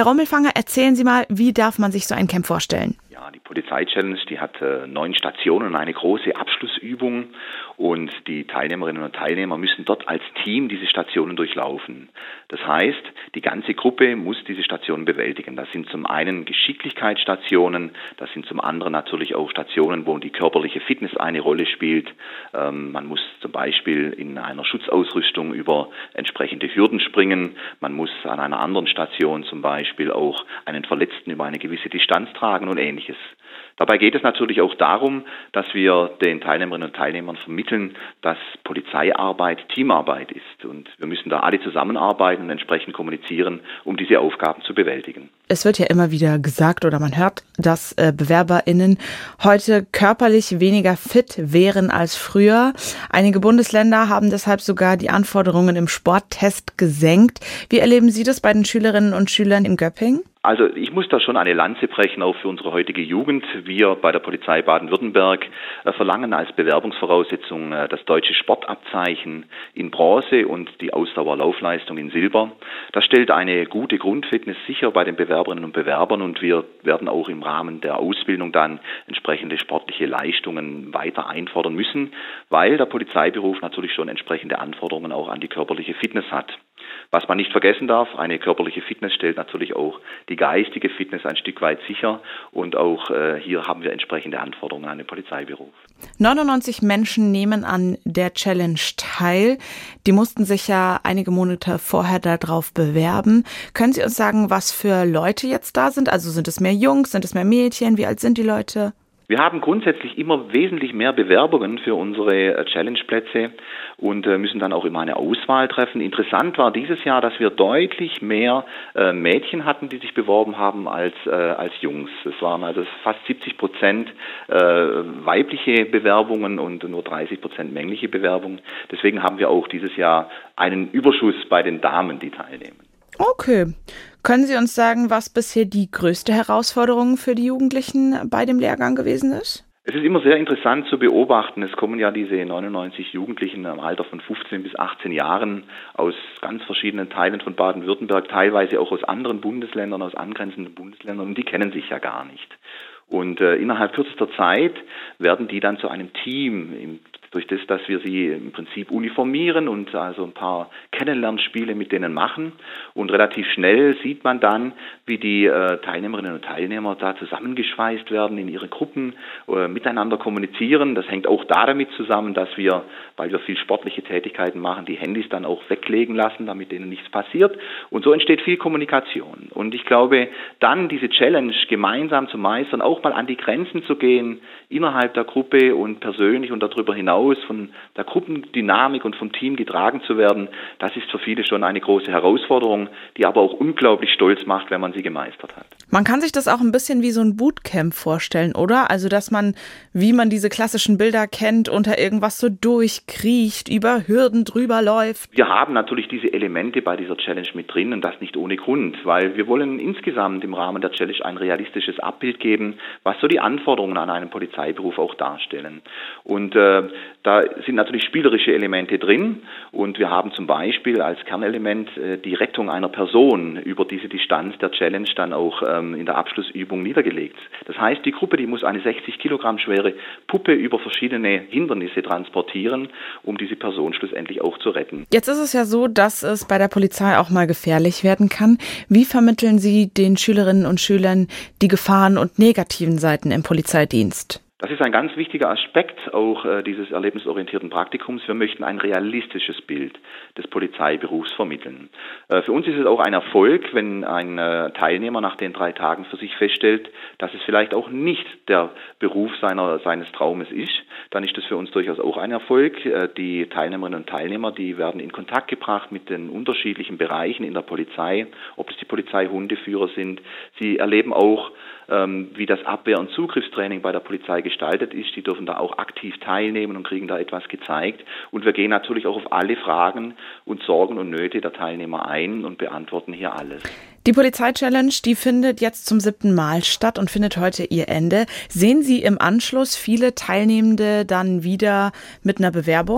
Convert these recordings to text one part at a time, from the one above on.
Herr Rommelfanger, erzählen Sie mal, wie darf man sich so ein Camp vorstellen? Ja, die Polizei-Challenge, die hat 9 Stationen und eine große Abschlussübung und die Teilnehmerinnen und Teilnehmer müssen dort als Team diese Stationen durchlaufen. Das heißt, die ganze Gruppe muss diese Stationen bewältigen. Das sind zum einen Geschicklichkeitsstationen, das sind zum anderen natürlich auch Stationen, wo die körperliche Fitness eine Rolle spielt. Man muss zum Beispiel in einer Schutzausrüstung über entsprechende Hürden springen. Man muss an einer anderen Station zum Beispiel auch einen Verletzten über eine gewisse Distanz tragen und Ähnliches. Dabei geht es natürlich auch darum, dass wir den Teilnehmerinnen und Teilnehmern vermitteln, dass Polizeiarbeit Teamarbeit ist. Und wir müssen da alle zusammenarbeiten und entsprechend kommunizieren, um diese Aufgaben zu bewältigen. Es wird ja immer wieder gesagt oder man hört, dass BewerberInnen heute körperlich weniger fit wären als früher. Einige Bundesländer haben deshalb sogar die Anforderungen im Sporttest gesenkt. Wie erleben Sie das bei den Schülerinnen und Schülern in Göppingen? Also ich muss da schon eine Lanze brechen, auch für unsere heutige Jugend. Wir bei der Polizei Baden-Württemberg verlangen als Bewerbungsvoraussetzung das deutsche Sportabzeichen in Bronze und die Ausdauerlaufleistung in Silber. Das stellt eine gute Grundfitness sicher bei den Bewerberinnen und Bewerbern und wir werden auch im Rahmen der Ausbildung dann entsprechende sportliche Leistungen weiter einfordern müssen, weil der Polizeiberuf natürlich schon entsprechende Anforderungen auch an die körperliche Fitness hat. Was man nicht vergessen darf, eine körperliche Fitness stellt natürlich auch die geistige Fitness ein Stück weit sicher und auch hier haben wir entsprechende Anforderungen an den Polizeiberuf. 99 Menschen nehmen an der Challenge teil. Die mussten sich ja einige Monate vorher darauf bewerben. Können Sie uns sagen, was für Leute jetzt da sind? Also sind es mehr Jungs, sind es mehr Mädchen? Wie alt sind die Leute? Wir haben grundsätzlich immer wesentlich mehr Bewerbungen für unsere Challenge-Plätze und müssen dann auch immer eine Auswahl treffen. Interessant war dieses Jahr, dass wir deutlich mehr Mädchen hatten, die sich beworben haben als Jungs. Es waren also fast 70% weibliche Bewerbungen und nur 30% männliche Bewerbungen. Deswegen haben wir auch dieses Jahr einen Überschuss bei den Damen, die teilnehmen. Okay. Können Sie uns sagen, was bisher die größte Herausforderung für die Jugendlichen bei dem Lehrgang gewesen ist? Es ist immer sehr interessant zu beobachten. Es kommen ja diese 99 Jugendlichen im Alter von 15 bis 18 Jahren aus ganz verschiedenen Teilen von Baden-Württemberg, teilweise auch aus anderen Bundesländern, aus angrenzenden Bundesländern und die kennen sich ja gar nicht. Und innerhalb kürzester Zeit werden die dann zu einem Team, durch das, dass wir sie im Prinzip uniformieren und also ein paar Kennenlernspiele mit denen machen. Und relativ schnell sieht man dann, wie die Teilnehmerinnen und Teilnehmer da zusammengeschweißt werden in ihre Gruppen, miteinander kommunizieren. Das hängt auch damit zusammen, dass wir, weil wir viel sportliche Tätigkeiten machen, die Handys dann auch weglegen lassen, damit denen nichts passiert. Und so entsteht viel Kommunikation. Und ich glaube, dann diese Challenge gemeinsam zu meistern, auch mal an die Grenzen zu gehen, innerhalb der Gruppe und persönlich und darüber hinaus von der Gruppendynamik und vom Team getragen zu werden, das ist für viele schon eine große Herausforderung, die aber auch unglaublich stolz macht, wenn man sie gemeistert hat. Man kann sich das auch ein bisschen wie so ein Bootcamp vorstellen, oder? Also, dass man, wie man diese klassischen Bilder kennt, unter irgendwas so durchkriecht, über Hürden drüber läuft. Wir haben natürlich diese Elemente bei dieser Challenge mit drin und das nicht ohne Grund, weil wir wollen insgesamt im Rahmen der Challenge ein realistisches Abbild geben, was so die Anforderungen an einen Polizeiberuf auch darstellen. Und da sind natürlich spielerische Elemente drin und wir haben zum Beispiel als Kernelement die Rettung einer Person über diese Distanz der Challenge dann auch in der Abschlussübung niedergelegt. Das heißt, die Gruppe, die muss eine 60 Kilogramm schwere Puppe über verschiedene Hindernisse transportieren, um diese Person schlussendlich auch zu retten. Jetzt ist es ja so, dass es bei der Polizei auch mal gefährlich werden kann. Wie vermitteln Sie den Schülerinnen und Schülern die Gefahren und negativen Seiten im Polizeidienst? Das ist ein ganz wichtiger Aspekt auch dieses erlebnisorientierten Praktikums. Wir möchten ein realistisches Bild des Polizeiberufs vermitteln. Für uns ist es auch ein Erfolg, wenn ein Teilnehmer nach den 3 Tagen für sich feststellt, dass es vielleicht auch nicht der Beruf seines Traumes ist. Dann ist das für uns durchaus auch ein Erfolg. Die Teilnehmerinnen und Teilnehmer, die werden in Kontakt gebracht mit den unterschiedlichen Bereichen in der Polizei, ob es die Polizeihundeführer sind. Sie erleben auch, wie das Abwehr- und Zugriffstraining bei der Polizei gestaltet ist. Die dürfen da auch aktiv teilnehmen und kriegen da etwas gezeigt. Und wir gehen natürlich auch auf alle Fragen und Sorgen und Nöte der Teilnehmer ein und beantworten hier alles. Die Polizei-Challenge, die findet jetzt zum 7. Mal statt und findet heute ihr Ende. Sehen Sie im Anschluss viele Teilnehmende dann wieder mit einer Bewerbung?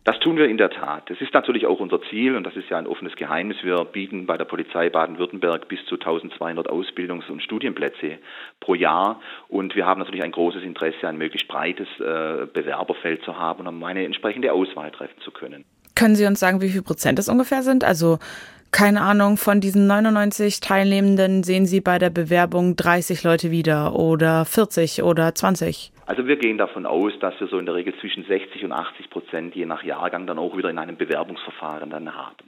Das tun wir in der Tat. Das ist natürlich auch unser Ziel und das ist ja ein offenes Geheimnis. Wir bieten bei der Polizei Baden-Württemberg bis zu 1200 Ausbildungs- und Studienplätze pro Jahr und wir haben natürlich ein großes Interesse, ein möglichst breites Bewerberfeld zu haben, um eine entsprechende Auswahl treffen zu können. Können Sie uns sagen, wie viel Prozent es ungefähr sind? Also keine Ahnung, von diesen 99 Teilnehmenden sehen Sie bei der Bewerbung 30 Leute wieder oder 40 oder 20? Also wir gehen davon aus, dass wir so in der Regel zwischen 60 und 80% je nach Jahrgang dann auch wieder in einem Bewerbungsverfahren dann haben.